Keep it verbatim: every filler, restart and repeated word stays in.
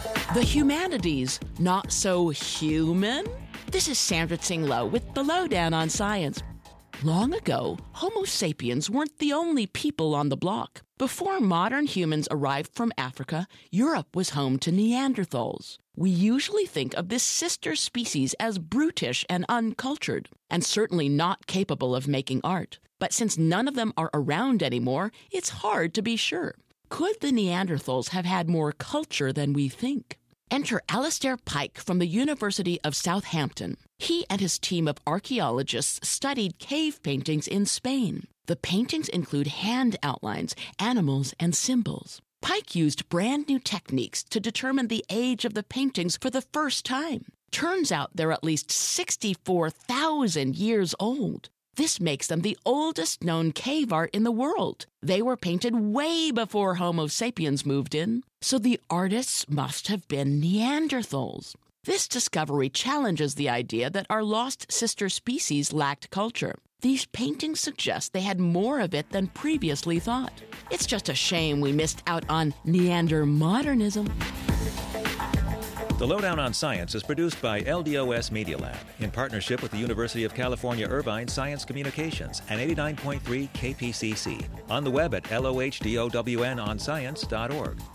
The humanities, not so human? This is Sandra Tsing Loh with the Lowdown on Science. Long ago, Homo sapiens weren't the only people on the block. Before modern humans arrived from Africa, Europe was home to Neanderthals. We usually think of this sister species as brutish and uncultured, and certainly not capable of making art. But since none of them are around anymore, it's hard to be sure. Could the Neanderthals have had more culture than we think? Enter Alastair Pike from the University of Southampton. He and his team of archaeologists studied cave paintings in Spain. The paintings include hand outlines, animals, and symbols. Pike used brand new techniques to determine the age of the paintings for the first time. Turns out they're at least sixty-four thousand years old. This makes them the oldest known cave art in the world. They were painted way before Homo sapiens moved in, so the artists must have been Neanderthals. This discovery challenges the idea that our lost sister species lacked culture. These paintings suggest they had more of it than previously thought. It's just a shame we missed out on Neander modernism. The Lowdown on Science is produced by L D O S Media Lab in partnership with the University of California, Irvine Science Communications and eighty-nine point three K P C C. On the web at L O H D O W N on science dot org.